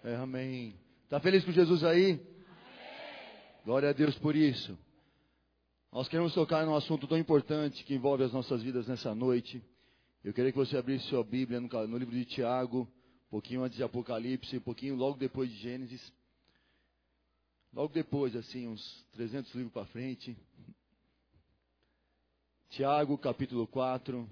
Amém. Está feliz com Jesus aí? Amém. Glória a Deus por isso. Nós queremos tocar num assunto tão importante que envolve as nossas vidas nessa noite. Eu queria que você abrisse sua Bíblia no livro de Tiago, um pouquinho antes de Apocalipse, um pouquinho logo depois de Gênesis. Logo depois, assim, uns 300 livros para frente. Tiago, capítulo 4.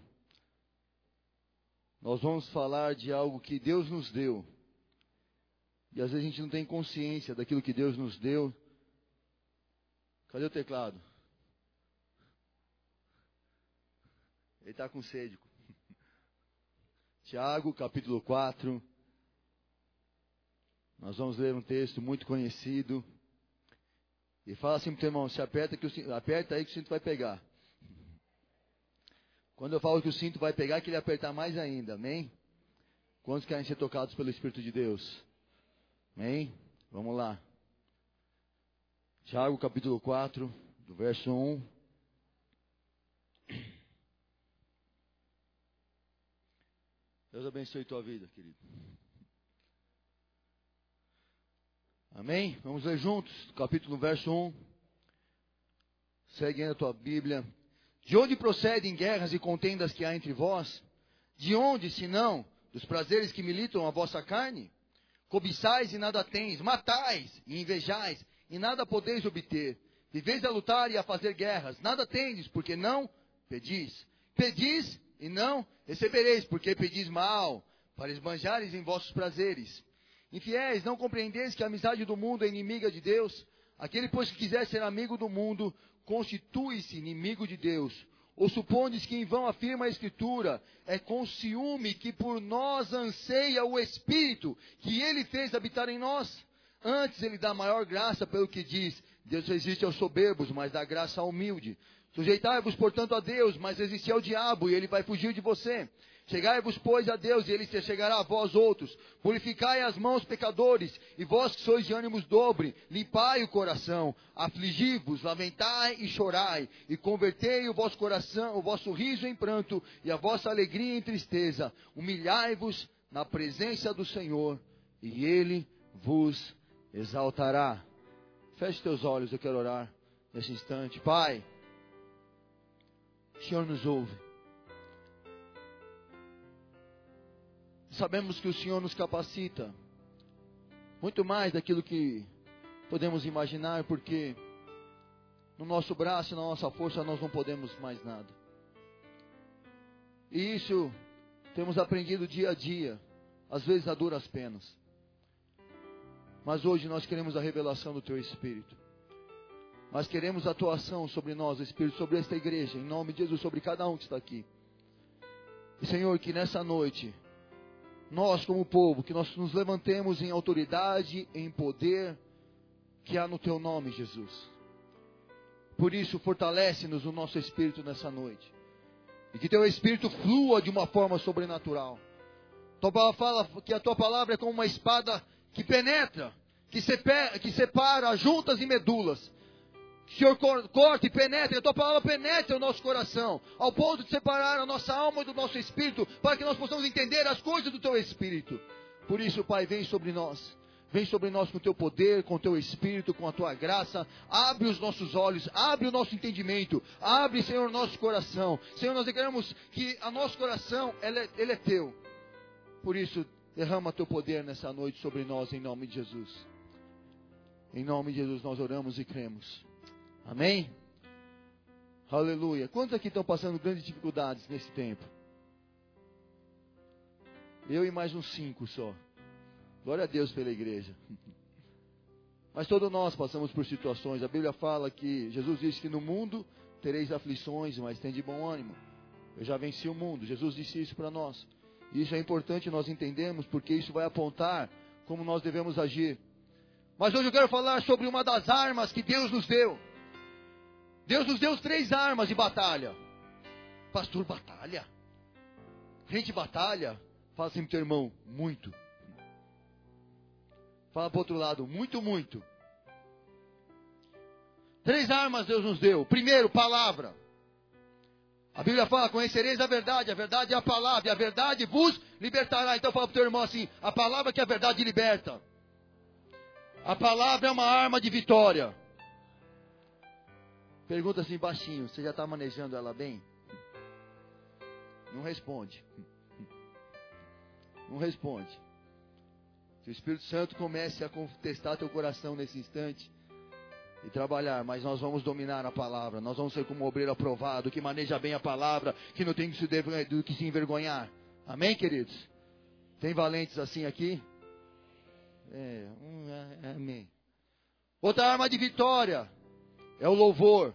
Nós vamos falar de algo que Deus nos deu. E às vezes a gente não tem consciência daquilo que Deus nos deu. Cadê o teclado? Ele está com sede. Tiago, capítulo 4. Nós vamos ler um texto muito conhecido. E fala assim para o teu irmão, aperta aí que o cinto vai pegar. Quando eu falo que o cinto vai pegar, é que ele apertar mais ainda, amém? Quantos querem ser tocados pelo Espírito de Deus? Amém? Vamos lá. Tiago capítulo 4, do verso 1. Deus abençoe tua vida, querido. Amém? Vamos ler juntos, capítulo verso 1. Segue aí a tua Bíblia. De onde procedem guerras e contendas que há entre vós? De onde, senão, dos prazeres que militam a vossa carne? Cobiçais e nada tens, matais e invejais e nada podeis obter. Viveis a lutar e a fazer guerras, nada tendes, porque não pedis. Pedis e não recebereis, porque pedis mal, para esbanjares em vossos prazeres. Infiéis, não compreendeis que a amizade do mundo é inimiga de Deus? Aquele, pois, que quiser ser amigo do mundo, constitui-se inimigo de Deus. Ou supondes que em vão afirma a Escritura, é com ciúme que por nós anseia o Espírito, que Ele fez habitar em nós? Antes Ele dá maior graça pelo que diz, Deus resiste aos soberbos, mas dá graça ao humilde. Sujeitai-vos, portanto, a Deus, mas resisti ao diabo, e ele vai fugir de você. Chegai-vos, pois, a Deus, e ele se chegará a vós outros. Purificai as mãos, pecadores, e vós que sois de ânimos dobre, limpai o coração. Afligi-vos, lamentai e chorai, e convertei o vosso coração, o vosso riso em pranto, e a vossa alegria em tristeza. Humilhai-vos na presença do Senhor, e Ele vos exaltará. Feche teus olhos, eu quero orar nesse instante. Pai, o Senhor nos ouve. Sabemos que o Senhor nos capacita muito mais daquilo que podemos imaginar, porque no nosso braço e na nossa força nós não podemos mais nada. E isso temos aprendido dia a dia, às vezes a duras penas. Mas hoje nós queremos a revelação do Teu Espírito. Nós queremos a Tua ação sobre nós, Espírito, sobre esta igreja, em nome de Jesus, sobre cada um que está aqui. E Senhor, que nessa noite, nós como povo, que nós nos levantemos em autoridade, em poder, que há no Teu nome, Jesus. Por isso, fortalece-nos o nosso Espírito nessa noite. E que Teu Espírito flua de uma forma sobrenatural. Tua palavra fala que a Tua palavra é como uma espada que penetra, que separa juntas e medulas. Que o Senhor corte e penetre, a Tua palavra penetre o nosso coração, ao ponto de separar a nossa alma do nosso espírito, para que nós possamos entender as coisas do Teu Espírito. Por isso, Pai, vem sobre nós com o Teu poder, com o Teu Espírito, com a Tua graça. Abre os nossos olhos, abre o nosso entendimento, abre, Senhor, o nosso coração. Senhor, nós declaramos que o nosso coração, ele é Teu. Por isso, derrama Teu poder nessa noite sobre nós, em nome de Jesus. Em nome de Jesus nós oramos e cremos. Amém? Aleluia. Quantos aqui estão passando grandes dificuldades nesse tempo? Eu e mais uns 5 só. Glória a Deus pela igreja. Mas todos nós passamos por situações. A Bíblia fala que Jesus disse que no mundo tereis aflições, mas tem de bom ânimo. Eu já venci o mundo. Jesus disse isso para nós. E isso é importante nós entendermos, porque isso vai apontar como nós devemos agir. Mas hoje eu quero falar sobre uma das armas que Deus nos deu. Deus nos deu 3 armas de batalha. Pastor, batalha? Gente, batalha? Fala assim pro teu irmão, muito. Fala pro outro lado, muito, muito. 3 armas Deus nos deu. Primeiro, palavra. A Bíblia fala, conhecereis a verdade é a palavra, e a verdade vos libertará. Então fala pro teu irmão assim, a palavra que a verdade liberta. A palavra é uma arma de vitória. Pergunta assim baixinho, você já está manejando ela bem? Não responde. Não responde. Que o Espírito Santo comece a contestar teu coração nesse instante e trabalhar, mas nós vamos dominar a palavra. Nós vamos ser como um obreiro aprovado, que maneja bem a palavra, que não tem que se envergonhar. Amém, queridos? Tem valentes assim aqui? Amém. Outra arma de vitória é o louvor.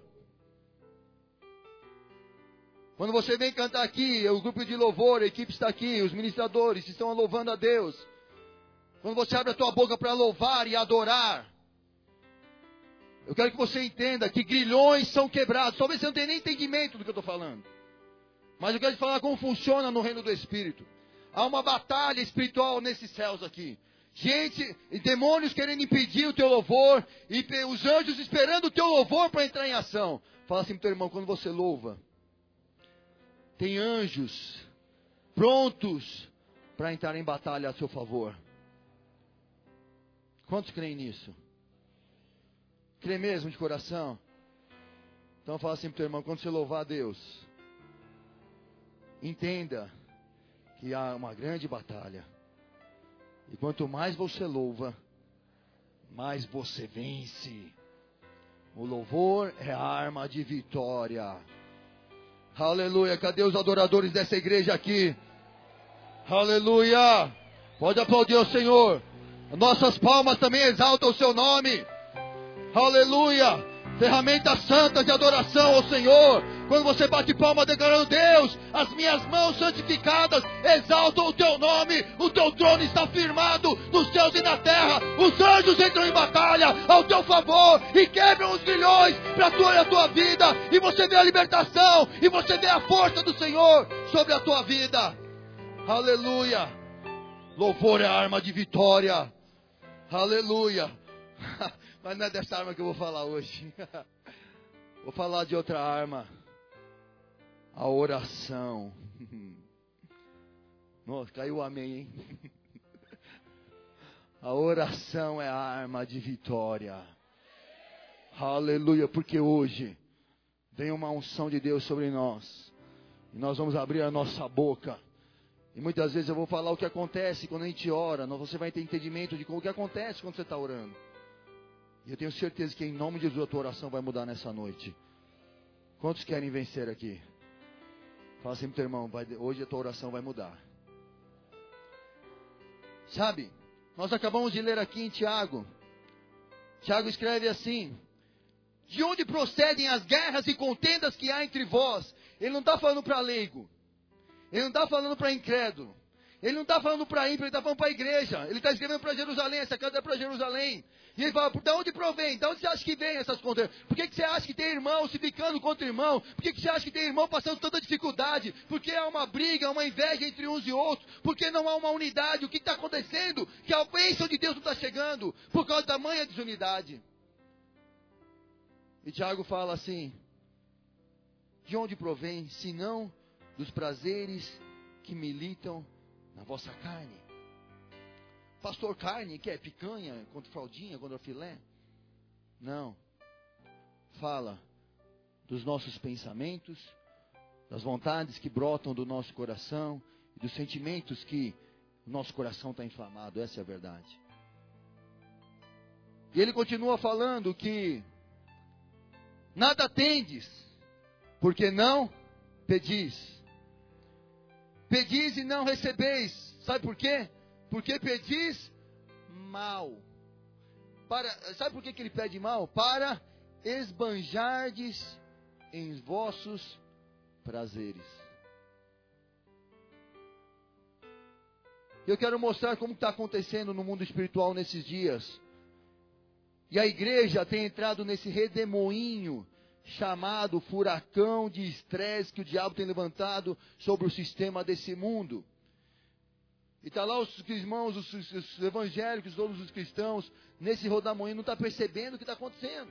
Quando você vem cantar aqui, o grupo de louvor, a equipe está aqui, os ministradores estão louvando a Deus. Quando você abre a tua boca para louvar e adorar, eu quero que você entenda que grilhões são quebrados. Talvez você não tenha nem entendimento do que eu estou falando. Mas eu quero te falar como funciona no reino do Espírito. Há uma batalha espiritual nesses céus aqui. Gente, e demônios querendo impedir o teu louvor, e os anjos esperando o teu louvor para entrar em ação. Fala assim para o teu irmão, quando você louva, tem anjos prontos para entrar em batalha a seu favor. Quantos creem nisso? Crê mesmo de coração? Então fala assim para o teu irmão, quando você louvar a Deus, entenda que há uma grande batalha. E quanto mais você louva, mais você vence. O louvor é a arma de vitória. Aleluia. Cadê os adoradores dessa igreja aqui? Aleluia. Pode aplaudir o Senhor. Nossas palmas também exaltam o seu nome. Aleluia. Ferramentas santas de adoração ao Senhor. Quando você bate palma declarando, Deus, as minhas mãos santificadas exaltam o teu nome. O teu trono está firmado nos céus e na terra. Os anjos entram em batalha ao teu favor e quebram os grilhões para a tua vida. E você vê a libertação e você vê a força do Senhor sobre a tua vida. Aleluia. Louvor é a arma de vitória. Aleluia. Mas não é dessa arma que eu vou falar hoje. Vou falar de outra arma. A oração. Nossa, caiu o amém, hein? A oração é a arma de vitória. Aleluia, porque hoje vem uma unção de Deus sobre nós. E nós vamos abrir a nossa boca. E muitas vezes eu vou falar o que acontece quando a gente ora. Você vai ter entendimento de o que acontece quando você está orando. E eu tenho certeza que em nome de Jesus a tua oração vai mudar nessa noite. Quantos querem vencer aqui? Fala assim pro teu irmão, hoje a tua oração vai mudar. Sabe, nós acabamos de ler aqui em Tiago. Tiago escreve assim: de onde procedem as guerras e contendas que há entre vós? Ele não está falando para leigo. Ele não está falando para incrédulo. Ele não está falando para ímpio, ele está falando para a igreja. Ele está escrevendo para Jerusalém, essa carta é para Jerusalém. E ele fala, de onde provém? De onde você acha que vem essas contendas? Por que você acha que tem irmão se ficando contra irmão? Por que você acha que tem irmão passando tanta dificuldade? Por que há uma briga, uma inveja entre uns e outros? Por que não há uma unidade? O que está acontecendo? Que a bênção de Deus não está chegando? Por causa da manha desunidade. E Tiago fala assim: de onde provém, senão dos prazeres que militam na vossa carne? Pastor, carne, que é picanha contra fraldinha, contra filé? Não. Fala dos nossos pensamentos, das vontades que brotam do nosso coração e dos sentimentos que o nosso coração está inflamado. Essa é a verdade. E ele continua falando que nada tendes, porque não pedis. Pedis e não recebeis. Sabe por quê? Porque pedis mal. Sabe por que ele pede mal? Para esbanjardes em vossos prazeres. Eu quero mostrar como está acontecendo no mundo espiritual nesses dias. E a igreja tem entrado nesse redemoinho chamado furacão de estresse que o diabo tem levantado sobre o sistema desse mundo. E está lá os irmãos, os evangélicos, todos os cristãos, nesse rodamoinho, não está percebendo o que está acontecendo.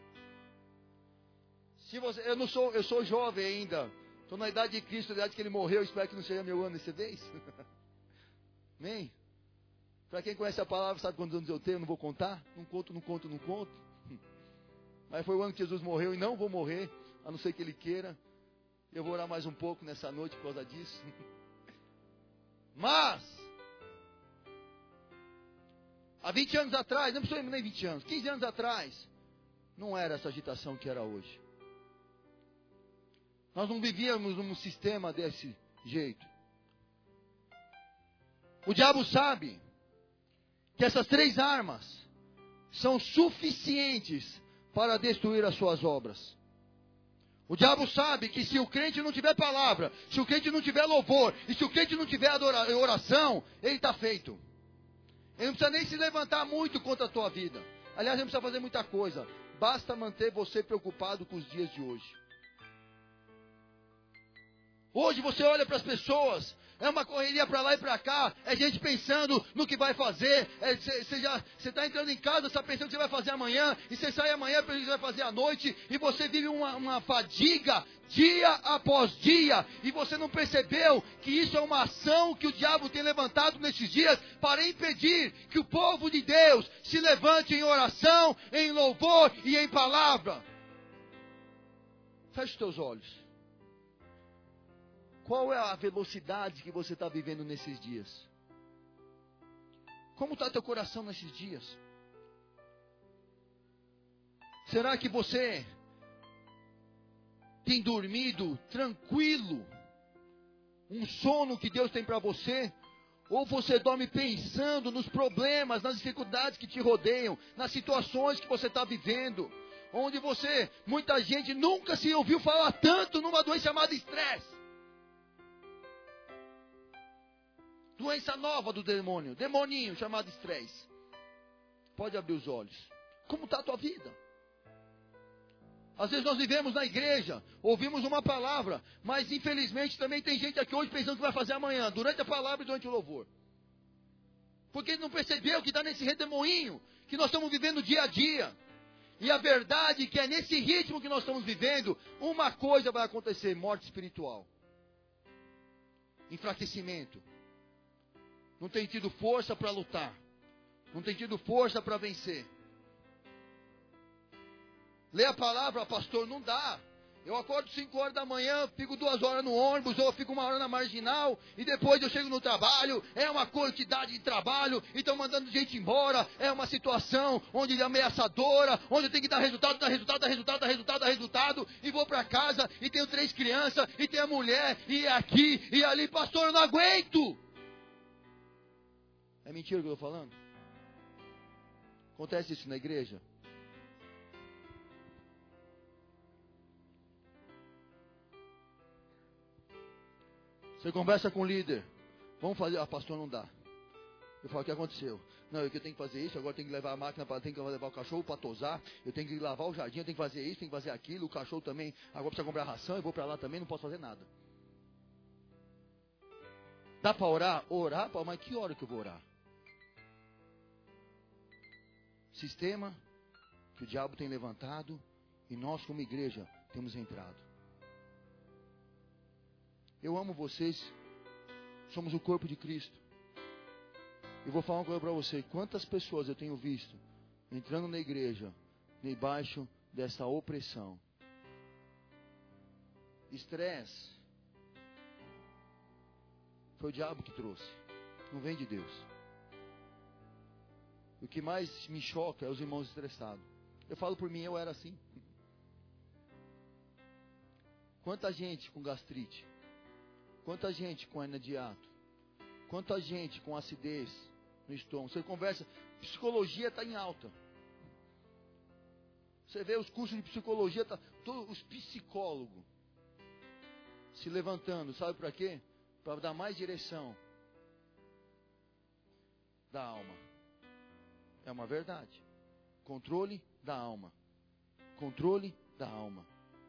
Eu sou jovem ainda, estou na idade de Cristo, na idade que ele morreu, espero que não seja meu ano dessa vez. Amém? Para quem conhece a palavra, sabe quantos anos eu tenho? Não vou contar? Não conto. Mas foi o ano que Jesus morreu e não vou morrer, a não ser que Ele queira. Eu vou orar mais um pouco nessa noite por causa disso. Mas, há 20 anos atrás, não precisa nem 20 anos, 15 anos atrás, não era essa agitação que era hoje. Nós não vivíamos num sistema desse jeito. O diabo sabe que essas 3 armas são suficientes para destruir as suas obras. O diabo sabe que se o crente não tiver palavra, se o crente não tiver louvor, e se o crente não tiver oração, ele está feito. Ele não precisa nem se levantar muito contra a tua vida. Aliás, ele não precisa fazer muita coisa. Basta manter você preocupado com os dias de hoje. Hoje você olha para as pessoas, é uma correria para lá e para cá, é gente pensando no que vai fazer, você está entrando em casa, está pensando o que você vai fazer amanhã, e você sai amanhã pensando o que você vai fazer à noite, e você vive uma fadiga dia após dia, e você não percebeu que isso é uma ação que o diabo tem levantado nesses dias para impedir que o povo de Deus se levante em oração, em louvor e em palavra. Feche os teus olhos. Qual é a velocidade que você está vivendo nesses dias? Como está teu coração nesses dias? Será que você tem dormido tranquilo? Um sono que Deus tem para você? Ou você dorme pensando nos problemas, nas dificuldades que te rodeiam, nas situações que você está vivendo? Onde muita gente nunca se ouviu falar tanto numa doença chamada estresse. Doença nova do demônio, demoninho chamado estresse. Pode abrir os olhos. Como está a tua vida? Às vezes nós vivemos na igreja, ouvimos uma palavra, mas infelizmente também tem gente aqui hoje pensando o que vai fazer amanhã, durante a palavra e durante o louvor. Porque ele não percebeu que está nesse redemoinho, que nós estamos vivendo dia a dia. E a verdade é que é nesse ritmo que nós estamos vivendo, uma coisa vai acontecer: morte espiritual. Enfraquecimento. Não tem tido força para lutar. Não tem tido força para vencer. Ler a palavra, pastor, não dá. Eu acordo 5 horas da manhã, fico 2 horas no ônibus, ou fico 1 hora na marginal, e depois eu chego no trabalho, é uma quantidade de trabalho, e estão mandando gente embora, é uma situação onde é ameaçadora, onde eu tenho que dar resultado, e vou para casa, e tenho 3 crianças, e tenho a mulher, e é aqui, e ali, pastor, eu não aguento. É mentira o que eu estou falando? Acontece isso na igreja? Você conversa com o líder. Vamos fazer. Ah, pastor, não dá. Eu falo, o que aconteceu? Não, eu tenho que fazer isso, agora tenho que levar a máquina, tenho que levar o cachorro para tosar, eu tenho que lavar o jardim, eu tenho que fazer isso, tenho que fazer aquilo, o cachorro também, agora precisa comprar ração, eu vou para lá também, não posso fazer nada. Dá para orar? Orar, mas que hora que eu vou orar? Sistema que o diabo tem levantado e nós como igreja temos entrado. Eu amo vocês, somos o corpo de Cristo. E vou falar uma coisa para você: quantas pessoas eu tenho visto entrando na igreja debaixo dessa opressão. Estresse foi o diabo que trouxe, não vem de Deus. O que mais me choca é os irmãos estressados. Eu falo por mim, eu era assim. Quanta gente com gastrite, quanta gente com hernia de hiato, quanta gente com acidez no estômago. Você conversa, psicologia está em alta. Você vê os cursos de psicologia, todos os psicólogos se levantando, sabe para quê? Para dar mais direção da alma. É uma verdade. Controle da alma. Controle da alma.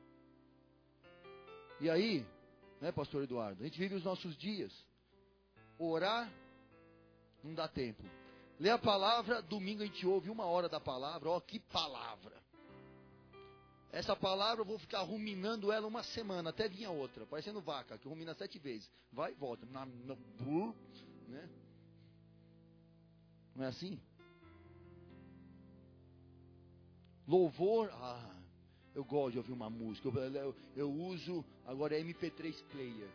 E aí, né, pastor Eduardo? A gente vive os nossos dias. Orar, não dá tempo. Ler a palavra, domingo a gente ouve 1 hora da palavra. Ó, que palavra. Essa palavra eu vou ficar ruminando ela 1 semana, até vir a outra. Parecendo vaca, que rumina 7 vezes. Vai e volta. Né? Não é assim? Louvor, eu gosto de ouvir uma música. Eu uso, agora é MP3 player.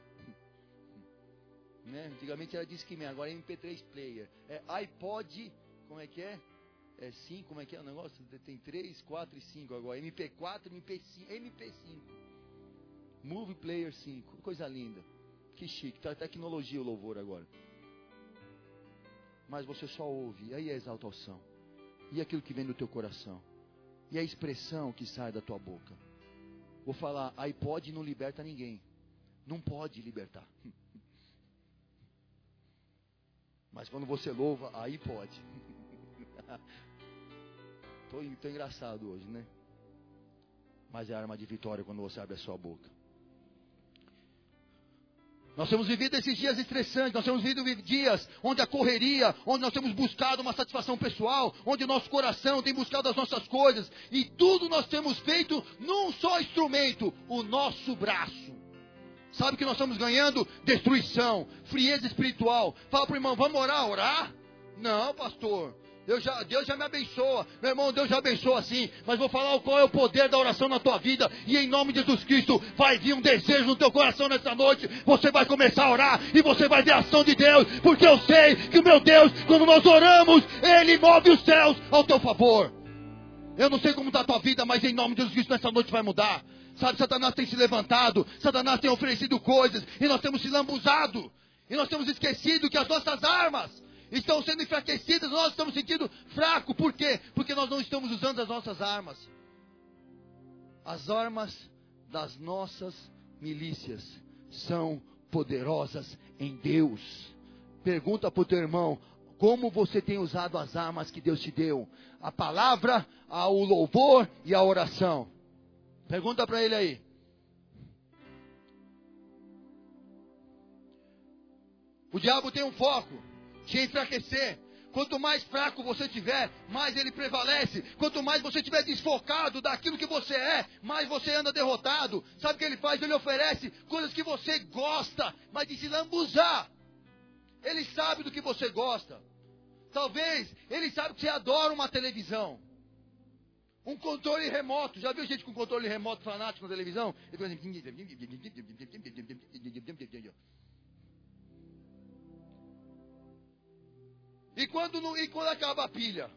Né? Antigamente era Discman, agora é MP3 player. É iPod, como é que é? É 5, como é que é o negócio? Tem 3, 4 e 5 agora. MP4, MP5. Movie Player 5. Coisa linda. Que chique. Tá tecnologia o louvor agora. Mas você só ouve. E aí a exaltação. E aquilo que vem do teu coração. E a expressão que sai da tua boca. Vou falar, iPod não liberta ninguém. Não pode libertar. Mas quando você louva, aí pode. Tô engraçado hoje, né? Mas é arma de vitória quando você abre a sua boca. Nós temos vivido esses dias estressantes, nós temos vivido dias onde a correria, onde nós temos buscado uma satisfação pessoal, onde o nosso coração tem buscado as nossas coisas, e tudo nós temos feito num só instrumento, o nosso braço. Sabe que nós estamos ganhando? Destruição, frieza espiritual. Fala para o irmão, vamos orar? Não, pastor. Deus já me abençoa. Meu irmão, Deus já abençoa sim. Mas vou falar qual é o poder da oração na tua vida. E em nome de Jesus Cristo, vai vir um desejo no teu coração nessa noite. Você vai começar a orar e você vai ver a ação de Deus. Porque eu sei que o meu Deus, quando nós oramos, Ele move os céus ao teu favor. Eu não sei como está a tua vida, mas em nome de Jesus Cristo, nessa noite vai mudar. Sabe, Satanás tem se levantado, Satanás tem oferecido coisas, e nós temos se lambuzado, e nós temos esquecido que as nossas armas estão sendo enfraquecidas, nós estamos sentindo fraco. Por quê? Porque nós não estamos usando as nossas armas. As armas das nossas milícias são poderosas em Deus. Pergunta para o teu irmão, como você tem usado as armas que Deus te deu? A palavra, o louvor e a oração. Pergunta para ele aí. O diabo tem um foco, te enfraquecer. Quanto mais fraco você tiver, mais ele prevalece. Quanto mais você estiver desfocado daquilo que você é, mais você anda derrotado. Sabe o que ele faz? Ele oferece coisas que você gosta, mas de se lambuzar. Ele sabe do que você gosta. Talvez ele sabe que você adora uma televisão. Um controle remoto. Já viu gente com controle remoto fanático na televisão? E quando acaba a pilha?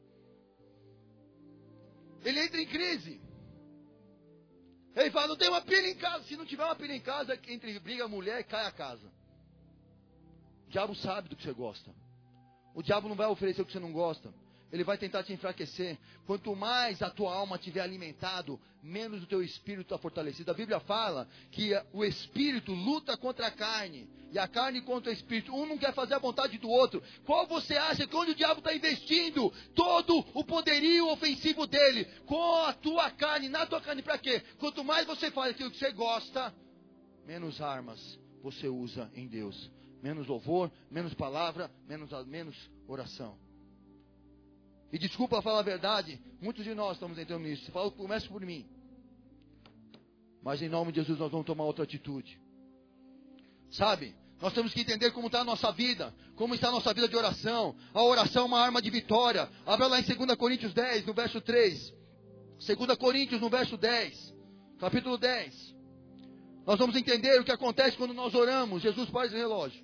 Ele entra em crise. Ele fala, não tem uma pilha em casa. Se não tiver uma pilha em casa, entre briga a mulher e cai a casa. O diabo sabe do que você gosta. O diabo não vai oferecer o que você não gosta. Ele vai tentar te enfraquecer. Quanto mais a tua alma estiver alimentado, menos o teu espírito está fortalecido. A Bíblia fala que o espírito luta contra a carne, e a carne contra o espírito. Um não quer fazer a vontade do outro. Qual você acha que onde o diabo está investindo todo o poderio ofensivo dele? Com a tua carne, na tua carne, para quê? Quanto mais você faz aquilo que você gosta, menos armas você usa em Deus. Menos louvor, menos palavra, menos oração. E desculpa falar a verdade, muitos de nós estamos entrando nisso. Você fala, começa por mim. Mas em nome de Jesus nós vamos tomar outra atitude. Sabe? Nós temos que entender como está a nossa vida. Como está a nossa vida de oração. A oração é uma arma de vitória. Abra lá em 2 Coríntios 10, no verso 3. 2 Coríntios, no verso 10. Capítulo 10. Nós vamos entender o que acontece quando nós oramos. Jesus, faz o relógio.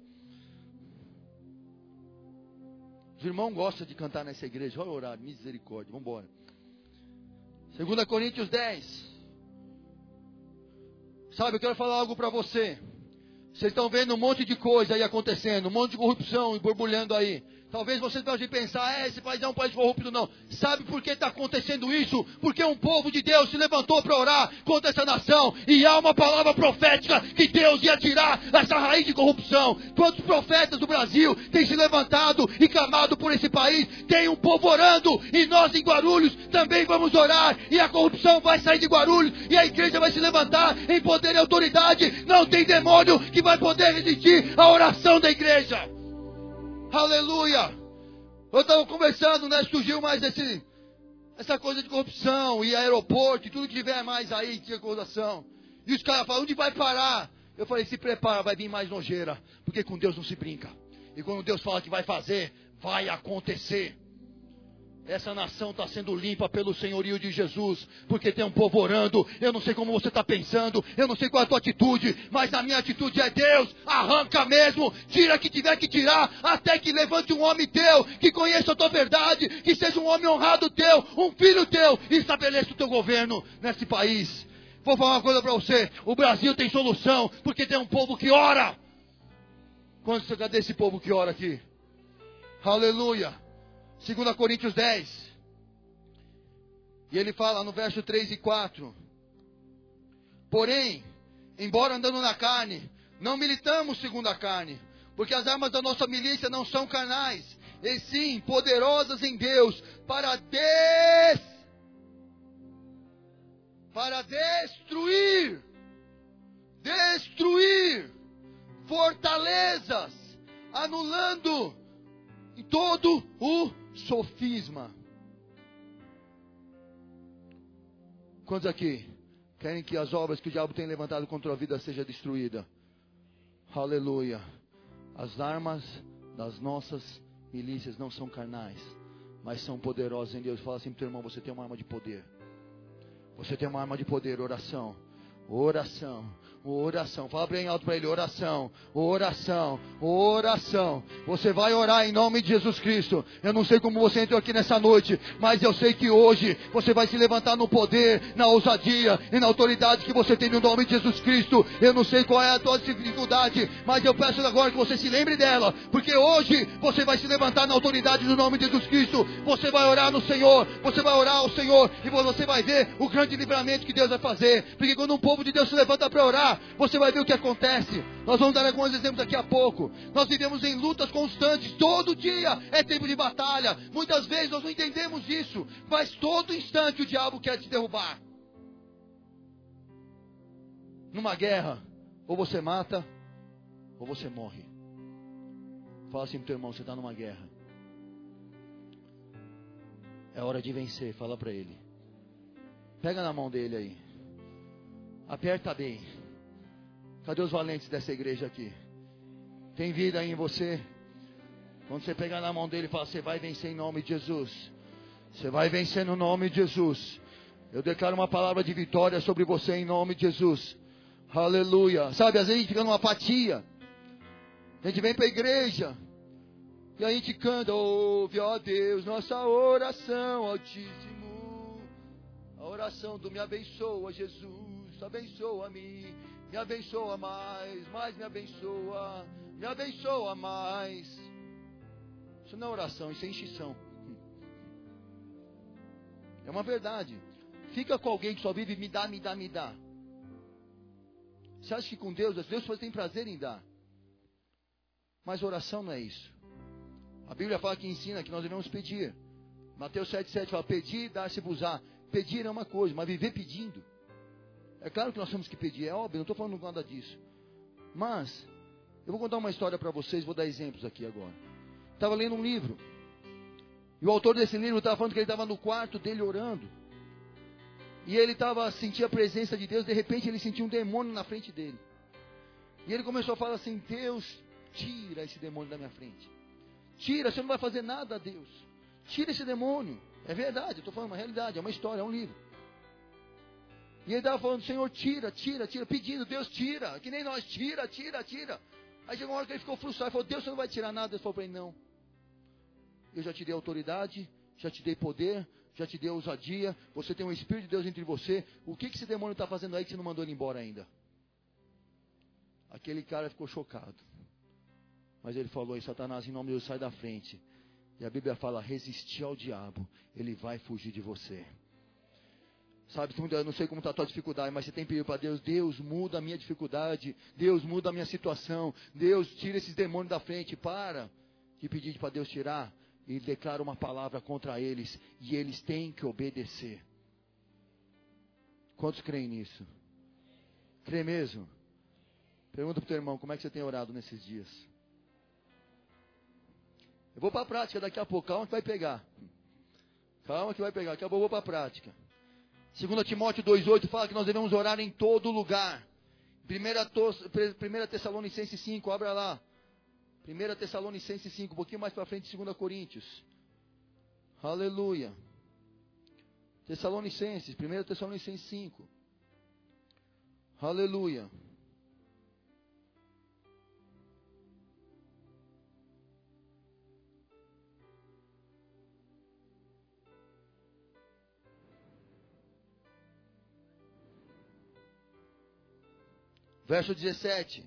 Os irmãos gostam de cantar nessa igreja. Vai orar, misericórdia, vamos embora. 2 Coríntios 10. Sabe, eu quero falar algo para você. Vocês estão vendo um monte de coisa aí acontecendo, um monte de corrupção borbulhando aí. Talvez você pode pensar, esse país é um país corrupto. Não. Sabe por que está acontecendo isso? Porque um povo de Deus se levantou para orar contra essa nação. E há uma palavra profética que Deus ia tirar essa raiz de corrupção. Quantos profetas do Brasil têm se levantado e clamado por esse país? Tem um povo orando. E nós em Guarulhos também vamos orar. E a corrupção vai sair de Guarulhos. E a igreja vai se levantar em poder e autoridade. Não tem demônio que vai poder resistir à oração da igreja. Aleluia! Eu estava conversando, né? Surgiu mais essa coisa de corrupção e aeroporto e tudo que tiver mais aí de corrupção. E os caras falam, onde vai parar? Eu falei, se prepara, vai vir mais nojeira. Porque com Deus não se brinca. E quando Deus fala que vai fazer, vai acontecer. Essa nação está sendo limpa pelo senhorio de Jesus, porque tem um povo orando. Eu não sei como você está pensando, eu não sei qual é a tua atitude, mas a minha atitude é: Deus, arranca mesmo, tira o que tiver que tirar, até que levante um homem teu, que conheça a tua verdade, que seja um homem honrado teu, um filho teu, e estabeleça o teu governo nesse país. Vou falar uma coisa para você: o Brasil tem solução, porque tem um povo que ora. Cadê esse povo que ora aqui? Aleluia. 2 Coríntios 10. E ele fala no verso 3 e 4. Porém, embora andando na carne, não militamos segundo a carne, porque as armas da nossa milícia não são carnais, e sim poderosas em Deus, para destruir fortalezas, anulando todo o sofisma. Quantos aqui querem que as obras que o diabo tem levantado contra a vida seja destruída? Aleluia. As armas das nossas milícias não são carnais, mas são poderosas em Deus. Fala assim pro teu irmão: você tem uma arma de poder. Você tem uma arma de poder. Oração. Oração. Oração. Fala bem alto para ele: oração, oração, oração. Você vai orar em nome de Jesus Cristo. Eu não sei como você entrou aqui nessa noite, mas eu sei que hoje você vai se levantar no poder, na ousadia e na autoridade que você tem no nome de Jesus Cristo. Eu não sei qual é a tua dificuldade, mas eu peço agora que você se lembre dela, porque hoje você vai se levantar na autoridade do nome de Jesus Cristo. Você vai orar no Senhor, você vai orar ao Senhor, e você vai ver o grande livramento que Deus vai fazer. Porque quando um povo de Deus se levanta para orar, você vai ver o que acontece. Nós vamos dar alguns exemplos daqui a pouco. Nós vivemos em lutas constantes. Todo dia é tempo de batalha. Muitas vezes nós não entendemos isso, mas todo instante o diabo quer te derrubar. Numa guerra, ou você mata, ou você morre. Fala assim pro teu irmão: você está numa guerra. É hora de vencer. Fala para ele. Pega na mão dele aí. Aperta bem. Cadê os valentes dessa igreja aqui? Tem vida aí em você? Quando você pegar na mão dele e falar: você vai vencer em nome de Jesus. Você vai vencer no nome de Jesus. Eu declaro uma palavra de vitória sobre você em nome de Jesus. Aleluia. Sabe, às vezes a gente fica numa apatia. A gente vem para a igreja e a gente canta: ouve, ó Deus, nossa oração, Altíssimo. A oração do me abençoa, Jesus, abençoa-me. Me abençoa mais, mais me abençoa mais. Isso não é oração, isso é enchição. É uma verdade. Fica com alguém que só vive me dá, me dá, me dá. Você acha que com Deus tem prazer em dar. Mas oração não é isso. A Bíblia fala que ensina que nós devemos pedir. Mateus 7,7 fala: pedir e dar-se-vos-á. Pedir é uma coisa, mas viver pedindo. É claro que nós temos que pedir, é óbvio, não estou falando nada disso. Mas, eu vou contar uma história para vocês, vou dar exemplos aqui agora. Estava lendo um livro. E o autor desse livro estava falando que ele estava no quarto dele orando. E ele sentia a presença de Deus, de repente ele sentia um demônio na frente dele. E ele começou a falar assim: Deus, tira esse demônio da minha frente. Tira, você não vai fazer nada a Deus. Tira esse demônio. É verdade, eu estou falando uma realidade, é uma história, é um livro. E ele estava falando: Senhor, tira, tira, tira, pedindo: Deus, tira, que nem nós, tira, tira, tira. Aí chegou uma hora que ele ficou frustrado, ele falou: Deus, você não vai tirar nada. Deus falou para ele: não, eu já te dei autoridade, já te dei poder, já te dei ousadia, você tem um Espírito de Deus entre você. O que esse demônio está fazendo aí que você não mandou ele embora ainda? Aquele cara ficou chocado. Mas ele falou: Satanás, em nome de Deus, sai da frente. E a Bíblia fala: resistir ao diabo, ele vai fugir de você. Sabe, eu não sei como está a tua dificuldade, mas você tem que pedir para Deus: Deus, muda a minha dificuldade. Deus, muda a minha situação. Deus, tira esses demônios da frente. Para de pedir para Deus tirar. E declara uma palavra contra eles. E eles têm que obedecer. Quantos creem nisso? Crê mesmo? Pergunta para o teu irmão: como é que você tem orado nesses dias? Eu vou para a prática daqui a pouco. Calma que vai pegar. Calma que vai pegar. Daqui a pouco eu vou para a prática. 2 Timóteo 2,8 fala que nós devemos orar em todo lugar. 1 Tessalonicenses 5, abra lá. 1 Tessalonicenses 5, um pouquinho mais para frente, 2 Coríntios. Aleluia. Tessalonicenses, 1 Tessalonicenses 5. Aleluia. Verso 17.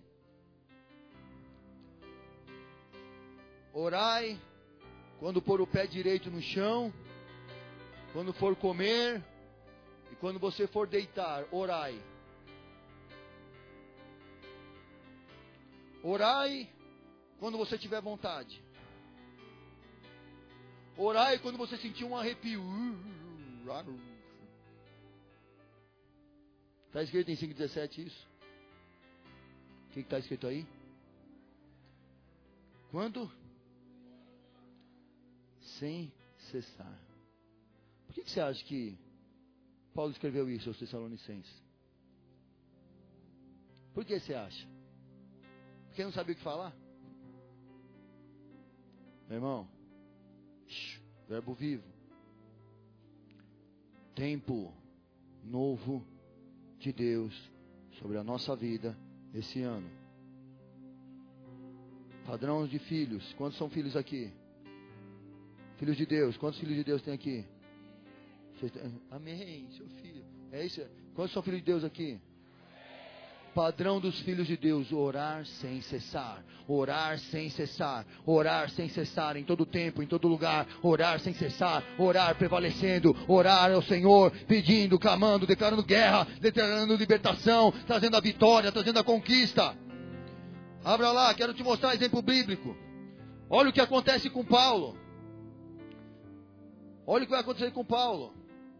Orai quando pôr o pé direito no chão, quando for comer e quando você for deitar, orai. Orai quando você tiver vontade. Orai quando você sentir um arrepio. Está escrito em 5,17 isso? O que está escrito aí? Quando? Sem cessar. Por que você acha que Paulo escreveu isso aos Tessalonicenses? Por que você acha? Porque não sabia o que falar? Meu irmão, verbo vivo. Tempo novo de Deus sobre a nossa vida esse ano. Padrão de filhos. Quantos são filhos aqui? Filhos de Deus. Quantos filhos de Deus tem aqui? Amém, seu filho. É isso? Quantos são filhos de Deus aqui? Padrão dos filhos de Deus, orar sem cessar, orar sem cessar, orar sem cessar em todo tempo, em todo lugar, orar sem cessar, orar prevalecendo, orar ao Senhor, pedindo, clamando, declarando guerra, declarando libertação, trazendo a vitória, trazendo a conquista. Abra lá, quero te mostrar exemplo bíblico. Olha o que acontece com Paulo. Olha o que vai acontecer com Paulo.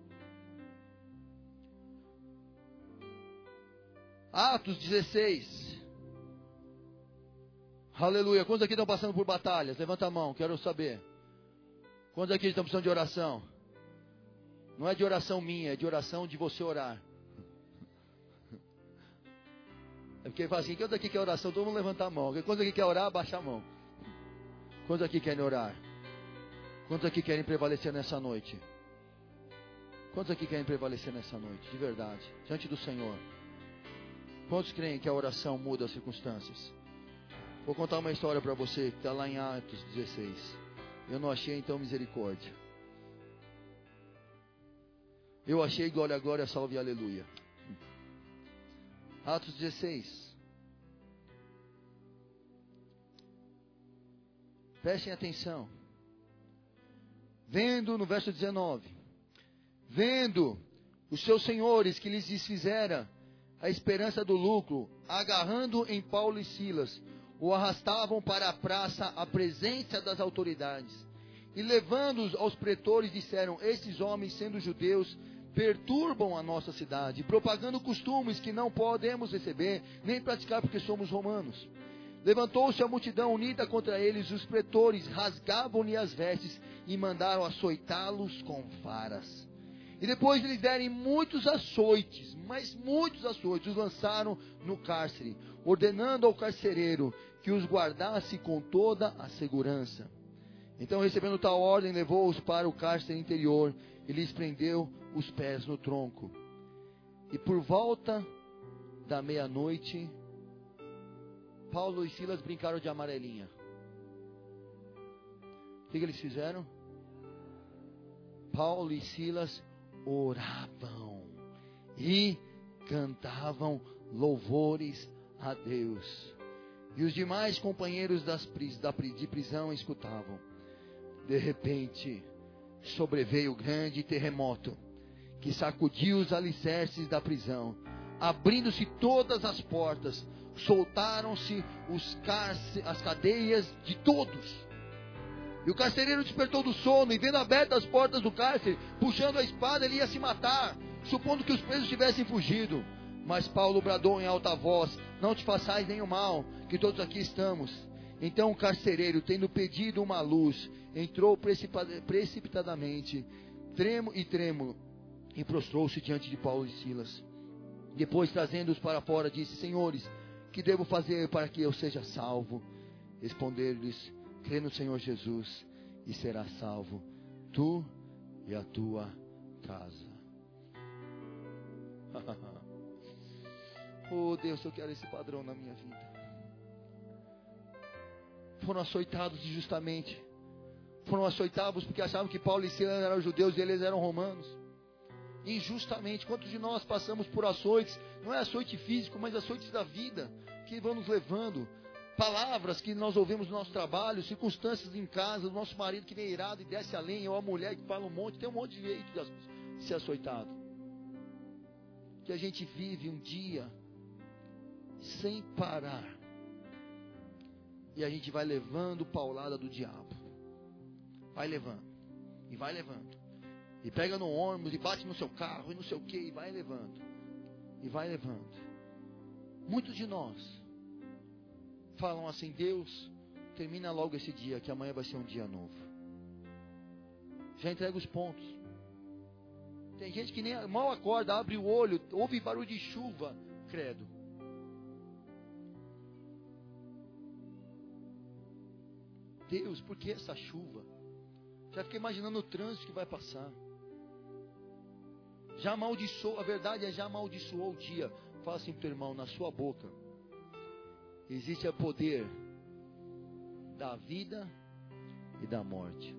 Atos 16. Aleluia. Quantos aqui estão passando por batalhas? Levanta a mão, quero saber. Quantos aqui estão precisando de oração? Não é de oração minha, é de oração de você orar. É porque fala assim, quantos aqui quer oração? Todo mundo levanta a mão. Quantos aqui quer orar? Abaixa a mão. Quantos aqui querem orar? Quantos aqui querem prevalecer nessa noite? Quantos aqui querem prevalecer nessa noite? De verdade, diante do Senhor. Quantos creem que a oração muda as circunstâncias? Vou contar uma história para você que está lá em Atos 16. Eu não achei, então misericórdia. Eu achei, glória, glória, salve e aleluia. Atos 16. Prestem atenção. Vendo, no verso 19. Vendo os seus senhores que lhes desfizera a esperança do lucro, agarrando em Paulo e Silas, o arrastavam para a praça à presença das autoridades. E levando-os aos pretores, disseram: estes homens, sendo judeus, perturbam a nossa cidade, propagando costumes que não podemos receber, nem praticar porque somos romanos. Levantou-se a multidão unida contra eles, os pretores rasgavam-lhe as vestes e mandaram açoitá-los com varas. E depois de lhes derem muitos açoites, mas muitos açoites, os lançaram no cárcere, ordenando ao carcereiro que os guardasse com toda a segurança. Então, recebendo tal ordem, levou-os para o cárcere interior e lhes prendeu os pés no tronco. E por volta da meia-noite, Paulo e Silas brincaram de amarelinha. O que eles fizeram? Paulo e Silas oravam e cantavam louvores a Deus. E os demais companheiros de prisão escutavam. De repente, sobreveio grande terremoto, que sacudiu os alicerces da prisão. Abrindo-se todas as portas, soltaram-se as cadeias de todos. E o carcereiro despertou do sono, e vendo abertas as portas do cárcere, puxando a espada, ele ia se matar, supondo que os presos tivessem fugido. Mas Paulo bradou em alta voz: não te façais nenhum mal, que todos aqui estamos. Então o carcereiro, tendo pedido uma luz, entrou precipitadamente, trêmulo, e prostrou-se diante de Paulo e Silas. Depois, trazendo-os para fora, disse: senhores, que devo fazer para que eu seja salvo? Responder-lhes: crê no Senhor Jesus e serás salvo, tu e a tua casa. Oh Deus, eu quero esse padrão na minha vida. Foram açoitados injustamente. Foram açoitados porque achavam que Paulo e Silas eram judeus e eles eram romanos. Injustamente. Quantos de nós passamos por açoites? Não é açoite físico, mas açoites da vida, que vão nos levando. Palavras que nós ouvimos no nosso trabalho, circunstâncias em casa, o nosso marido que vem irado e desce a lenha, ou a mulher que fala um monte, tem um monte de jeito de ser açoitado. Que a gente vive um dia sem parar. E a gente vai levando paulada do diabo. Vai levando. E vai levando. E pega no ônibus, e bate no seu carro, e não sei o que, e vai levando. E vai levando. Muitos de nós falam assim: Deus, termina logo esse dia, que amanhã vai ser um dia novo. Já entrega os pontos. Tem gente que nem mal acorda, abre o olho, ouve barulho de chuva, credo. Deus, por que essa chuva? Já fiquei imaginando o trânsito que vai passar. Já amaldiçoou, a verdade é já amaldiçoou o dia. Fala assim para o teu irmão: na sua boca existe o poder da vida e da morte.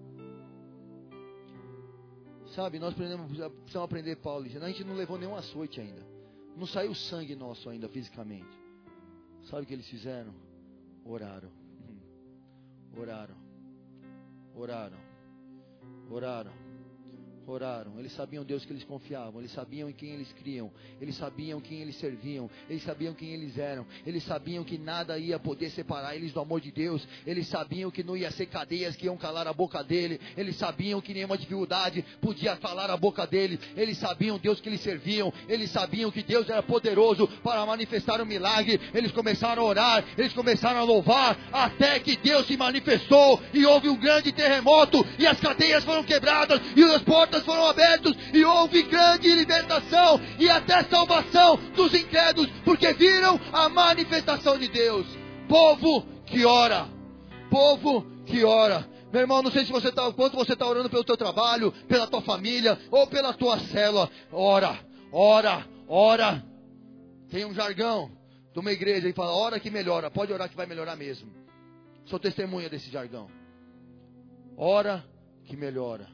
Sabe, nós precisamos aprender, Paulo. A gente não levou nenhum açoite ainda. Não saiu sangue nosso ainda fisicamente. Sabe o que eles fizeram? Oraram. Oraram. Oraram. Oraram. Oraram. Eles sabiam Deus que eles confiavam. Eles sabiam em quem eles criam. Eles sabiam quem eles serviam. Eles sabiam quem eles eram. Eles sabiam que nada ia poder separar eles do amor de Deus. Eles sabiam que não ia ser cadeias que iam calar a boca dele. Eles sabiam que nenhuma dificuldade podia calar a boca dele. Eles sabiam Deus que eles serviam. Eles sabiam que Deus era poderoso para manifestar um milagre. Eles começaram a orar. Eles começaram a louvar. Até que Deus se manifestou. E houve um grande terremoto. E as cadeias foram quebradas. E as portas foram abertos e houve grande libertação e até salvação dos incrédulos, porque viram a manifestação de Deus. Povo que ora, povo que ora. Meu irmão, não sei se você está, quanto você está orando pelo teu trabalho, pela tua família ou pela tua célula. Ora, ora, ora. Tem um jargão de uma igreja e fala: ora que melhora. Pode orar que vai melhorar mesmo. Sou testemunha desse jargão. Ora que melhora.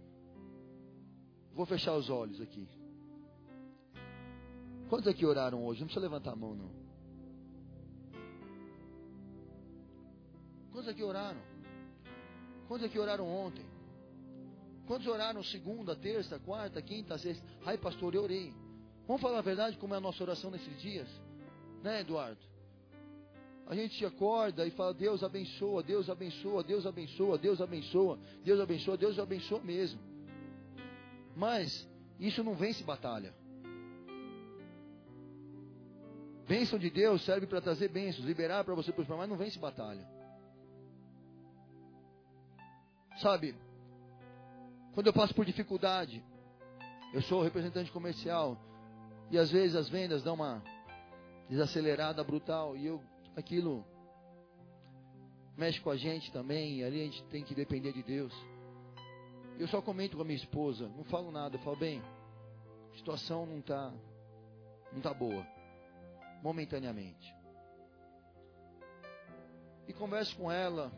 Vou fechar os olhos aqui. Quantos aqui oraram hoje? Não precisa levantar a mão, não. Quantos aqui oraram? Quantos aqui oraram ontem? Quantos oraram segunda, terça, quarta, quinta, sexta? Ai, pastor, eu orei. Vamos falar a verdade como é a nossa oração nesses dias? Né, Eduardo? A gente acorda e fala: Deus abençoa, Deus abençoa, Deus abençoa, Deus abençoa, Deus abençoa, Deus abençoa mesmo. Mas isso não vence batalha. Bênção de Deus serve para trazer bênçãos, liberar para você prosperar, mas não vence batalha. Sabe, quando eu passo por dificuldade, eu sou representante comercial e às vezes as vendas dão uma desacelerada brutal e aquilo mexe com a gente também, e ali a gente tem que depender de Deus. Eu só comento com a minha esposa, não falo nada, eu falo: bem, a situação não tá boa, momentaneamente. E converso com ela,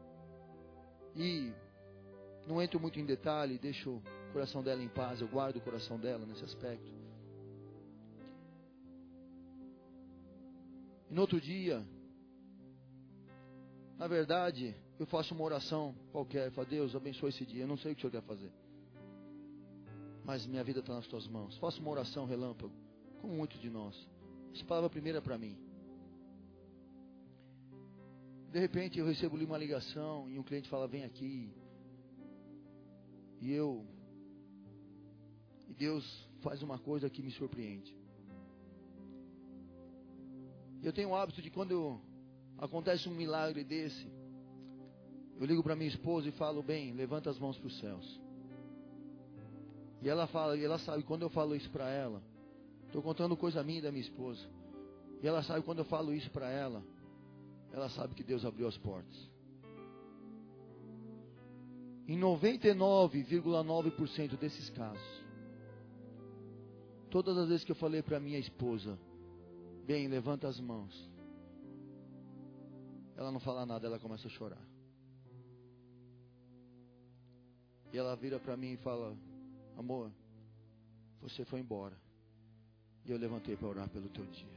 e não entro muito em detalhe, deixo o coração dela em paz, eu guardo o coração dela nesse aspecto. E no outro dia, na verdade, eu faço uma oração qualquer, falo: Deus, abençoe esse dia, eu não sei o que o Senhor quer fazer, mas minha vida está nas tuas mãos. Faço uma oração relâmpago, como muitos de nós. Essa palavra primeira é para mim. De repente eu recebo ali uma ligação e um cliente fala: vem aqui. E Deus faz uma coisa que me surpreende. Eu tenho o hábito de, quando acontece um milagre desse, eu ligo para minha esposa e falo: bem, levanta as mãos para os céus. E ela fala, e ela sabe quando eu falo isso para ela. Estou contando coisa minha e da minha esposa. E ela sabe quando eu falo isso para ela, ela sabe que Deus abriu as portas. Em 99,9% desses casos, todas as vezes que eu falei para minha esposa, bem, levanta as mãos, ela não fala nada, ela começa a chorar. E ela vira para mim e fala: amor, você foi embora e eu levantei para orar pelo teu dia.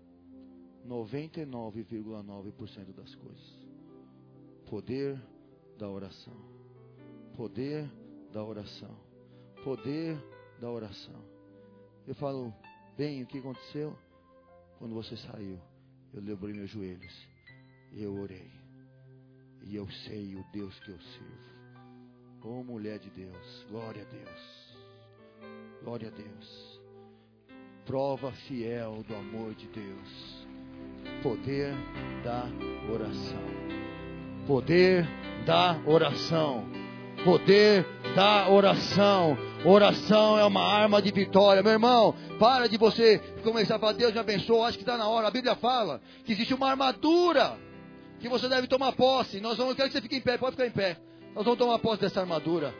99,9% das coisas. Poder da oração. Poder da oração. Poder da oração. Eu falo: bem, o que aconteceu? Quando você saiu, eu dobrei meus joelhos e eu orei. E eu sei o Deus que eu sirvo. Oh, mulher de Deus, glória a Deus. Glória a Deus. Prova fiel do amor de Deus. Poder da oração. Poder da oração. Poder da oração. Oração é uma arma de vitória. Meu irmão, para de você começar a falar: Deus me abençoe, acho que está na hora. A Bíblia fala que existe uma armadura que você deve tomar posse. Eu quero que você fique em pé, pode ficar em pé. Nós vamos tomar posse dessa armadura.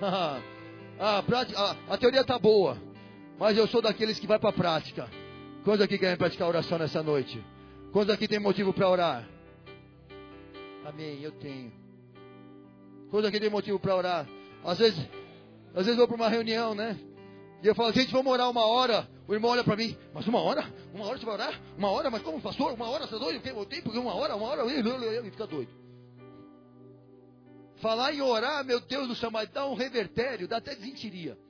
A teoria está boa, mas eu sou daqueles que vai para a prática. Quantos aqui querem praticar oração nessa noite? Quantos aqui tem motivo para orar? Amém, eu tenho. Quantos aqui tem motivo para orar? Às vezes eu vou para uma reunião, né? E eu falo: gente, vamos orar 1 hora. O irmão olha para mim: mas 1 hora? 1 hora você vai orar? 1 hora? Mas como, pastor? 1 hora? Você é doido? Eu tenho porque 1 hora? E fica doido. Falar em orar, meu Deus do céu, mas dá um revertério, dá até desentiria.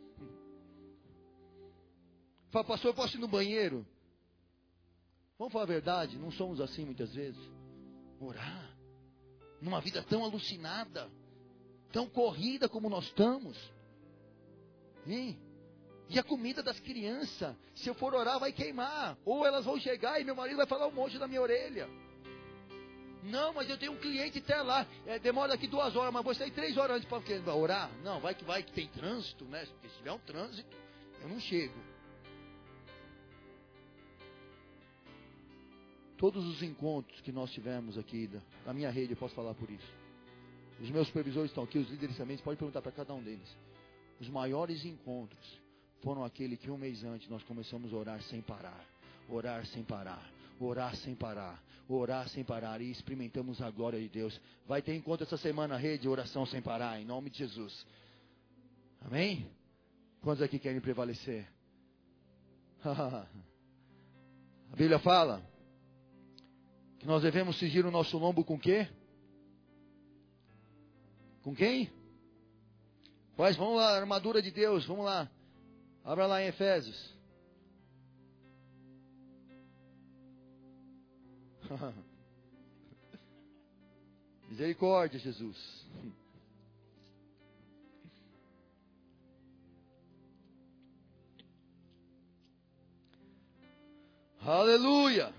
Fala: pastor, eu posso ir no banheiro? Vamos falar a verdade, não somos assim muitas vezes. Orar, numa vida tão alucinada, tão corrida como nós estamos. Hein? E a comida das crianças, se eu for orar, vai queimar. Ou elas vão chegar e meu marido vai falar um monte na minha orelha. Não, mas eu tenho um cliente até lá, demora aqui 2 horas, mas vou sair 3 horas antes para orar. Não, vai que tem trânsito, né? Porque se tiver um trânsito, eu não chego. Todos os encontros que nós tivemos aqui na minha rede, eu posso falar por isso. Os meus supervisores estão aqui, os líderes também, você pode perguntar para cada um deles. Os maiores encontros foram aquele que 1 mês antes nós começamos a orar sem parar. Orar sem parar. Orar sem parar. Orar sem parar. E experimentamos a glória de Deus. Vai ter encontro essa semana, rede, oração sem parar, em nome de Jesus. Amém? Quantos aqui querem prevalecer? A Bíblia fala que nós devemos cingir o nosso lombo com o quê? Com quem? Pois vamos lá, armadura de Deus, vamos lá. Abra lá em Efésios. Misericórdia, Jesus. Aleluia.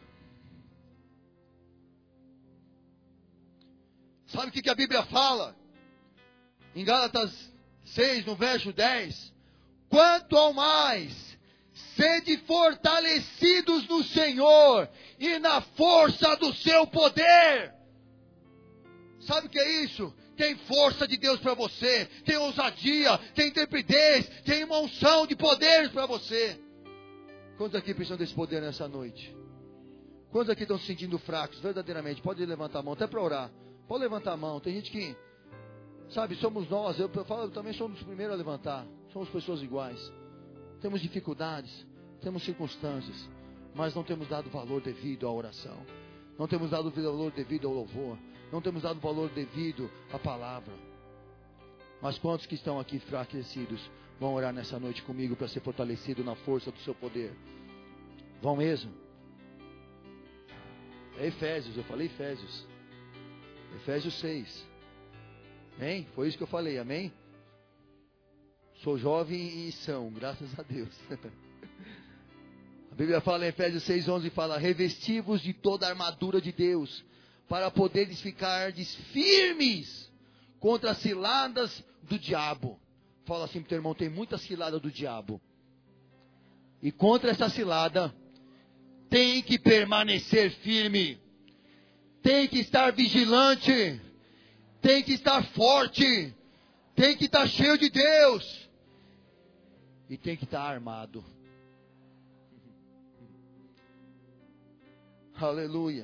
Sabe o que a Bíblia fala? Em Gálatas 6, no verso 10. Quanto ao mais, sede fortalecidos no Senhor e na força do seu poder. Sabe o que é isso? Tem força de Deus para você, tem ousadia, tem intrepidez, tem uma unção de poderes para você. Quantos aqui precisam desse poder nessa noite? Quantos aqui estão se sentindo fracos, verdadeiramente? Pode levantar a mão, até para orar. Pode levantar a mão, tem gente que, sabe, somos nós, eu também somos os primeiros a levantar. Somos pessoas iguais. Temos dificuldades, temos circunstâncias, mas não temos dado valor devido à oração. Não temos dado valor devido ao louvor. Não temos dado valor devido à palavra. Mas quantos que estão aqui enfraquecidos vão orar nessa noite comigo para ser fortalecido na força do seu poder? Vão mesmo? É Efésios, eu falei Efésios. Efésios 6. Amém? Foi isso que eu falei, amém? Sou jovem e são, graças a Deus. A Bíblia fala em Efésios 6:11, fala: revesti-vos de toda a armadura de Deus, para poderes ficar firmes contra as ciladas do diabo. Fala assim pro teu irmão: tem muita cilada do diabo. E contra essa cilada, tem que permanecer firme. tem que estar vigilante, tem que estar forte, tem que estar cheio de Deus e tem que estar armado. Aleluia.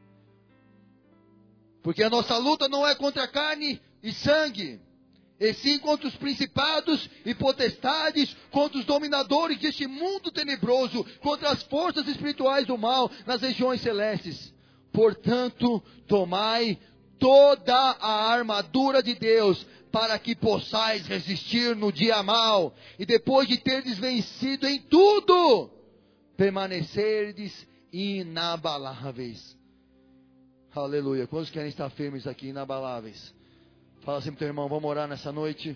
Porque a nossa luta não é contra carne e sangue, e sim contra os principados e potestades, contra os dominadores deste mundo tenebroso, contra as forças espirituais do mal nas regiões celestes. Portanto, tomai toda a armadura de Deus, para que possais resistir no dia mau, e depois de terdes vencido em tudo, permanecerdes inabaláveis. Aleluia. Quantos querem estar firmes aqui, inabaláveis? Fala assim pro teu irmão, vamos orar nessa noite.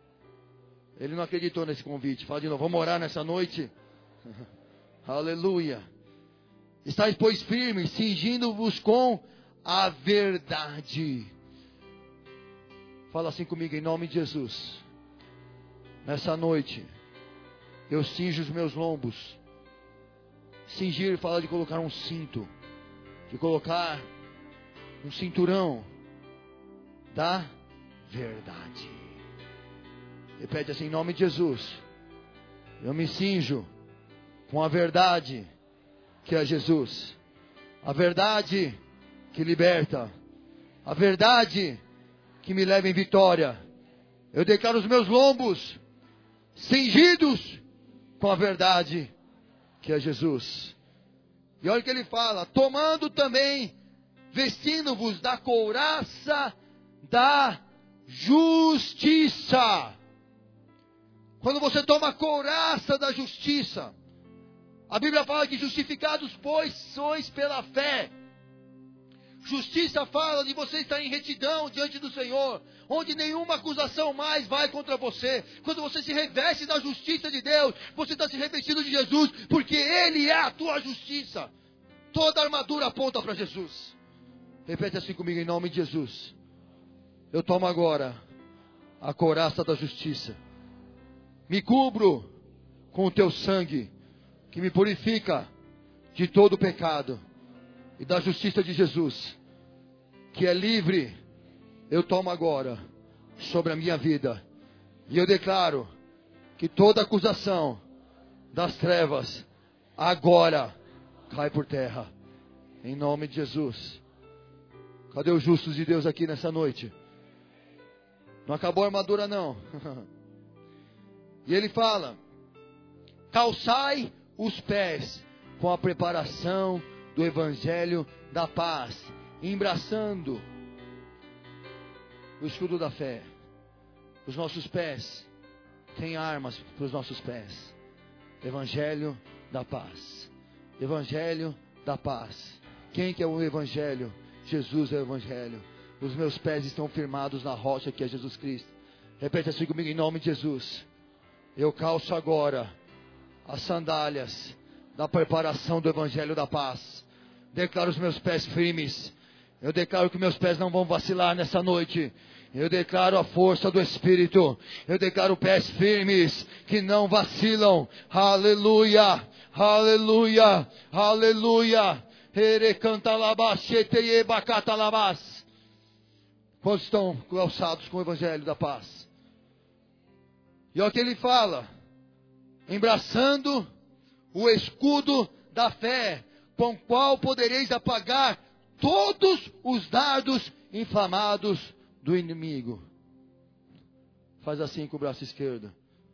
Ele não acreditou nesse convite. Fala de novo, vamos orar nessa noite. Aleluia. Estais, pois, firmes, cingindo-vos com a verdade. Fala assim comigo, em nome de Jesus. Nessa noite, eu cinjo os meus lombos. Cingir fala de colocar um cinto, de colocar um cinturão da verdade. Repete assim, em nome de Jesus. Eu me cinjo com a verdade que é Jesus. A verdade que liberta. A verdade que me leva em vitória. Eu declaro os meus lombos cingidos com a verdade que é Jesus. E olha o que ele fala, tomando também, vestindo-vos da couraça da justiça. Quando você toma a couraça da justiça, a Bíblia fala que justificados, pois, sois pela fé. Justiça fala de você estar em retidão diante do Senhor, onde nenhuma acusação mais vai contra você. Quando você se reveste da justiça de Deus, você está se revestindo de Jesus, porque Ele é a tua justiça. Toda armadura aponta para Jesus. Repete assim comigo, em nome de Jesus. Eu tomo agora a couraça da justiça. Me cubro com o teu sangue, que me purifica de todo o pecado. E da justiça de Jesus, que é livre, eu tomo agora sobre a minha vida. E eu declaro que toda acusação das trevas agora cai por terra. Em nome de Jesus. Cadê os justos de Deus aqui nessa noite? Não acabou a armadura não. E ele fala, calçai os pés com a preparação do Evangelho da paz, embraçando o escudo da fé. Os nossos pés têm armas para os nossos pés. Evangelho da paz. Evangelho da paz. Quem que é o Evangelho? Jesus é o Evangelho. Os meus pés estão firmados na rocha que é Jesus Cristo. Repete assim comigo, em nome de Jesus. Eu calço agora as sandálias da preparação do Evangelho da paz. Declaro os meus pés firmes. Eu declaro que meus pés não vão vacilar nessa noite. Eu declaro a força do Espírito. Eu declaro pés firmes que não vacilam. Aleluia, aleluia, aleluia. Quantos estão calçados com o Evangelho da paz? E olha o que ele fala. Embraçando o escudo da fé, com o qual podereis apagar todos os dardos inflamados do inimigo. Faz assim com o braço esquerdo.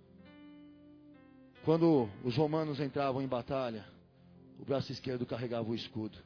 Quando os romanos entravam em batalha, o braço esquerdo carregava o escudo.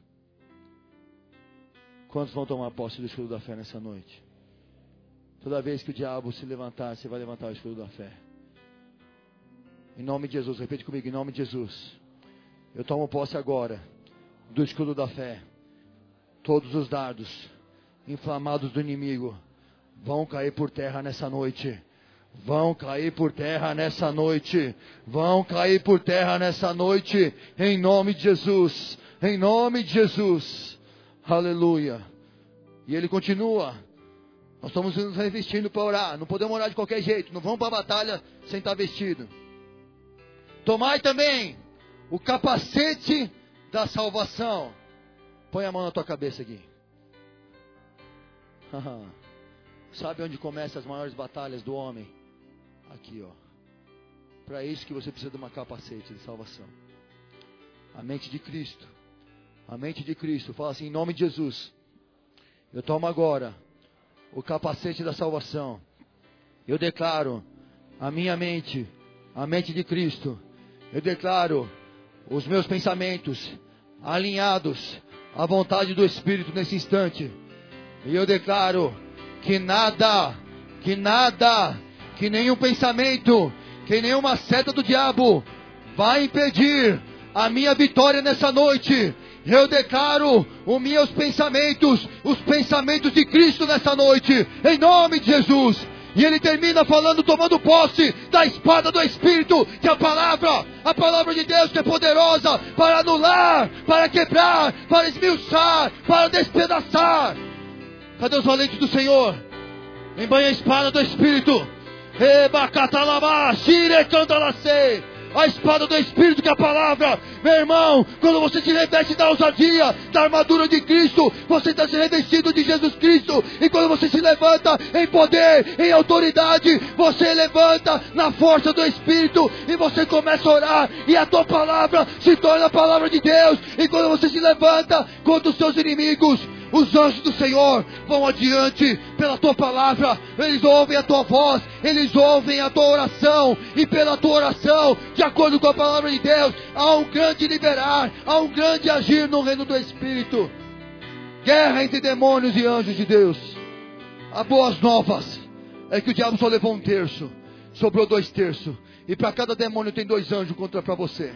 Quantos vão tomar posse do escudo da fé nessa noite? Toda vez que o diabo se levantar, você vai levantar o escudo da fé. Em nome de Jesus, repete comigo, em nome de Jesus. Eu tomo posse agora do escudo da fé. Todos os dardos inflamados do inimigo vão cair por terra nessa noite. Vão cair por terra nessa noite. Vão cair por terra nessa noite. Em nome de Jesus. Em nome de Jesus. Aleluia. E ele continua. Nós estamos nos revestindo para orar. Não podemos orar de qualquer jeito. Não vamos para a batalha sem estar vestido. Tomai também o capacete da salvação. Põe a mão na tua cabeça aqui. Sabe onde começam as maiores batalhas do homem? Aqui, ó. Para isso que você precisa de uma capacete de salvação. A mente de Cristo. A mente de Cristo. Fala assim, em nome de Jesus. Eu tomo agora o capacete da salvação. Eu declaro a minha mente, a mente de Cristo. Eu declaro os meus pensamentos alinhados à vontade do Espírito nesse instante. E eu declaro que nada, que nenhum pensamento, que nenhuma seta do diabo vai impedir a minha vitória nessa noite. Eu declaro os meus pensamentos, os pensamentos de Cristo nessa noite, em nome de Jesus. E ele termina falando, tomando posse da espada do Espírito, que é a palavra de Deus que é poderosa para anular, para quebrar, para esmiuçar, para despedaçar. Cadê os valentes do Senhor? Embanha a espada do Espírito. A espada do Espírito, que é a palavra. Meu irmão, quando você se reveste da ousadia, da armadura de Cristo, você está se revestido de Jesus Cristo. E quando você se levanta em poder, em autoridade, você levanta na força do Espírito. E você começa a orar, e a tua palavra se torna a palavra de Deus. E quando você se levanta contra os seus inimigos, os anjos do Senhor vão adiante pela tua palavra. Eles ouvem a tua voz, eles ouvem a tua oração. E pela tua oração, de acordo com a palavra de Deus, há um grande liberar, há um grande agir no reino do Espírito. Guerra entre demônios e anjos de Deus. As boas novas é que o diabo só levou 1/3, sobrou 2/3. E para cada demônio tem 2 anjos contra para você.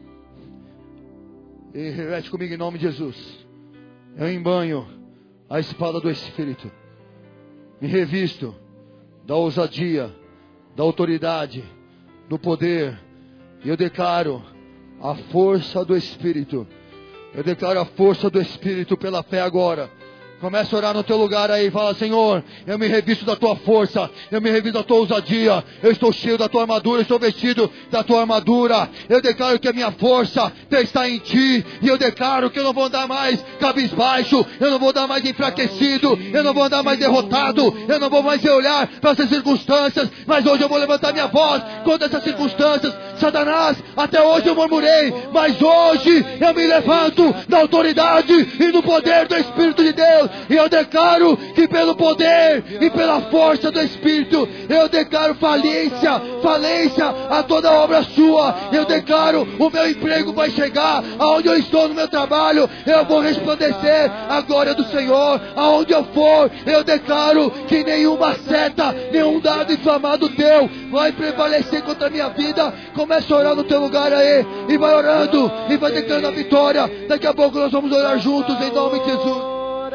E repete comigo em nome de Jesus. Eu embanho a espada do Espírito. Me revisto da ousadia, da autoridade, do poder. E eu declaro a força do Espírito. Eu declaro a força do Espírito pela fé agora. Começa a orar no teu lugar aí. Fala, Senhor, eu me revisto da tua força. Eu me revisto da tua ousadia. Eu estou cheio da tua armadura. Eu estou vestido da tua armadura. Eu declaro que a minha força está em ti. E eu declaro que eu não vou andar mais cabisbaixo. Eu não vou andar mais enfraquecido. Eu não vou andar mais derrotado. Eu não vou mais olhar para essas circunstâncias. Mas hoje eu vou levantar minha voz contra essas circunstâncias. Satanás, até hoje eu murmurei. Mas hoje eu me levanto na autoridade e no poder do Espírito de Deus. E eu declaro que pelo poder e pela força do Espírito, eu declaro falência a toda obra sua. Eu declaro o meu emprego vai chegar aonde eu estou no meu trabalho. Eu vou resplandecer a glória do Senhor aonde eu for. Eu declaro que nenhuma seta, nenhum dardo inflamado teu vai prevalecer contra a minha vida. Começa a orar no teu lugar aí e vai orando e vai declarando a vitória. Daqui a pouco nós vamos orar juntos em nome de Jesus.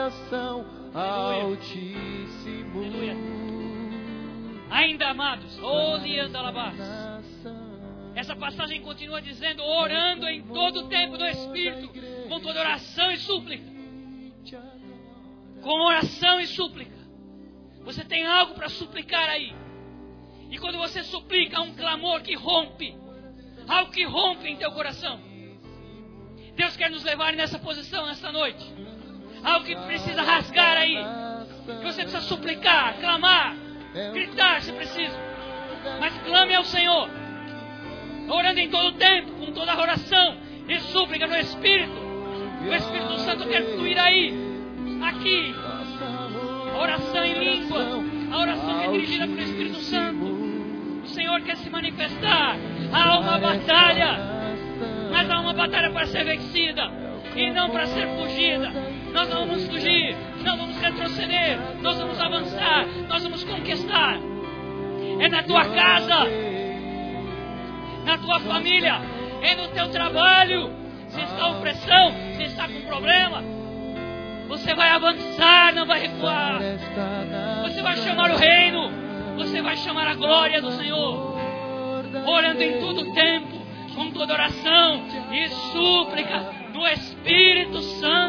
Altíssimo. Aleluia. Ainda, amados, essa passagem continua dizendo, orando em todo o tempo do Espírito, com toda oração e súplica. Com oração e súplica. Você tem algo para suplicar aí. E quando você suplica, há um clamor que rompe. Algo que rompe em teu coração. Deus quer nos levar nessa posição nessa noite. Algo que precisa rasgar aí. Que você precisa suplicar, clamar, gritar se preciso. Mas clame ao Senhor. Orando em todo o tempo, com toda a oração e súplica no Espírito. O Espírito Santo quer fluir aí. Aqui. A oração em língua. A oração que é dirigida pelo Espírito Santo. O Senhor quer se manifestar. Há uma batalha. Mas há uma batalha para ser vencida. E não para ser fugida. Nós não vamos fugir, não vamos retroceder, nós vamos avançar, nós vamos conquistar. É na tua casa, na tua família, é no teu trabalho. Se está opressão, se está com problema, você vai avançar, não vai recuar. Você vai chamar o reino, você vai chamar a glória do Senhor. Orando em todo o tempo, com toda oração e súplica do Espírito Santo.